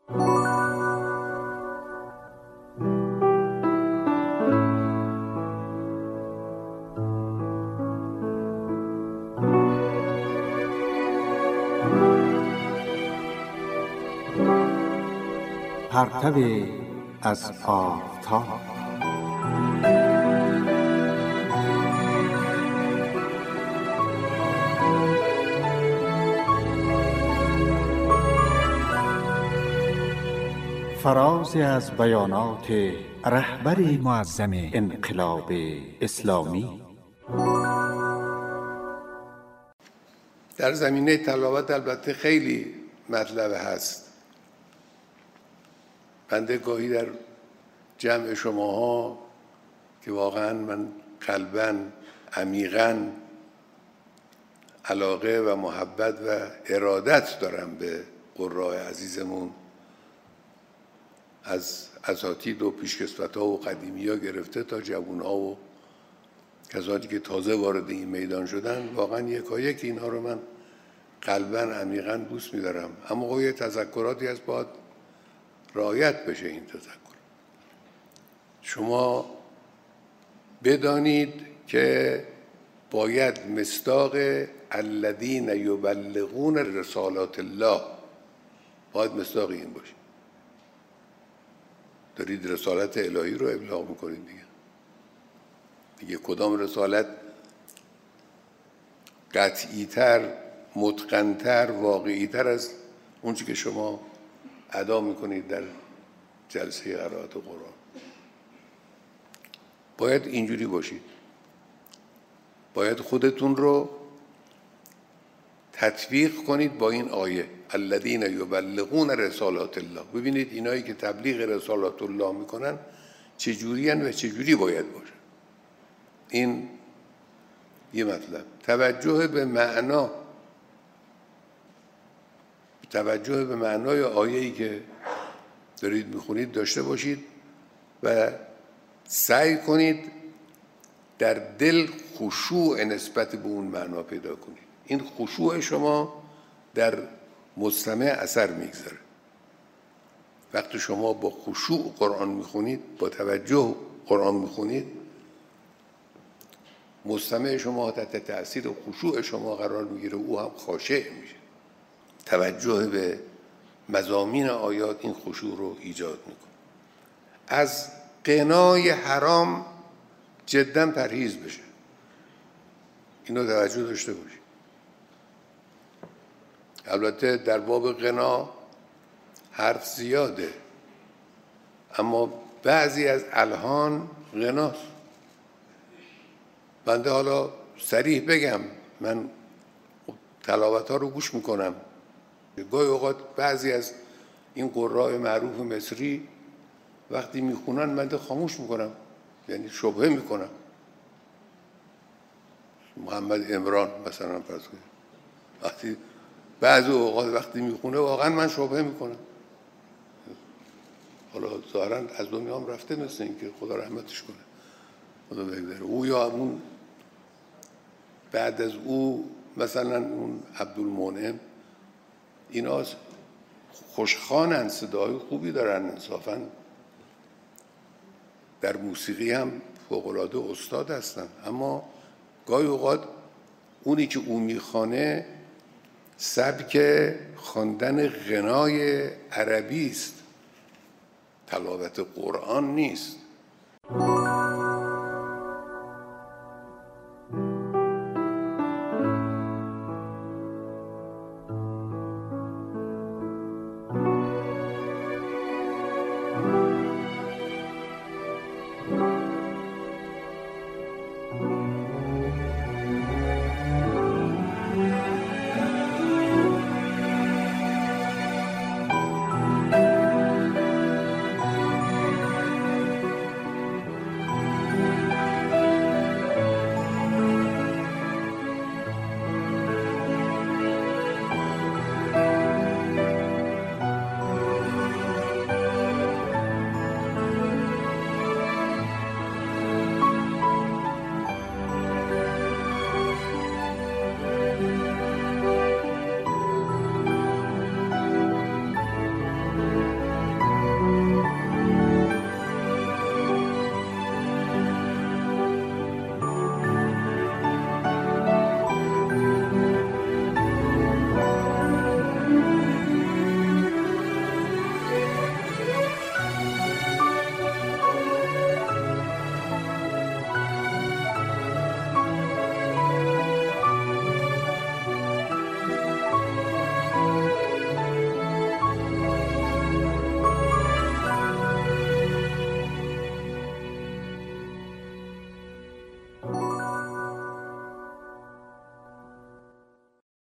پرتو از آفتاب. فرازی از بیانات رهبر معظم انقلاب اسلامی. در زمینه تلاوت البته خیلی مطلب هست. بنده گاهی در جمع شماها که واقعا من قلباً عمیقاً علاقه و محبت و ارادت دارم به قراء عزیزمون، از اساتید و پیشکسوت‌ها و قدیمی‌ها گرفته تا جوان‌ها و کسانی که تازه وارد این میدان شدن، واقعا یکایک اینها رو من قلباً عمیقاً دوست می‌دارم. اما گاهی تذکراتی هست باید رعایت بشه. این تذکر شما بدانید که باید مصداق الذین یبلغون رسالات الله، باید مصداق این باشه. دارید رسالت الهی رو ابلاغ میکنید دیگه کدام رسالت قطعی‌تر، متقن‌تر، واقعی‌تر از اون چیزی که شما ادا میکنید در جلسه قرائت قرآن. باید اینجوری باشید، باید خودتون رو تطبیق کنید با این آیه الذین یبلغون رسالات الله. ببینید اینایی که تبلیغ رسالات الله میکنن چجوری هن و چجوری باید باشن. این یه مطلب. توجه به معنای آیه‌ای که دارید میخونید داشته باشید و سعی کنید در دل خشوع نسبت به اون معنا پیدا کنید. این خشوع شما در مستمع اثر میگذاره. وقتی شما با خشوع قرآن میخونید، با توجه قرآن میخونید، مستمع شما تحت تأثیر خشوع شما قرار میگیره، او هم خاشع میشه. توجه به مضامین آیات این خشوع رو ایجاد میکنه. از غنای حرام جدا پرهیز بشه. اینو توجه داشته باشید. البته در باب غنا حرف زیاده، اما بعضی از الحان غناست. بنده حالا صریح بگم، من تلاوت ها رو گوش میکنم. گاهی اوقات بعضی از این قراء معروف مصری وقتی میخونن من خاموش میکنم، یعنی شبهه میکنم. محمد عمران مثلا فرض کنید، وقتی بعضی اوقات وقتی میخونه واقعا من شبهه میکنم. حالا ظاهرا از دنیا هم رفته، مثل این که خدا رحمتش کنه، خدا بگذره. او یا اون بعد از او مثلا اون عبدالمنعم، اینا خوشخوانن، صدای خوبی دارن، انصافا در موسیقی هم فوق‌العاده استاد هستن. اما گاهی اوقات اونی که او میخوانه سبک خواندن غنای عربی است، تلاوت قرآن نیست.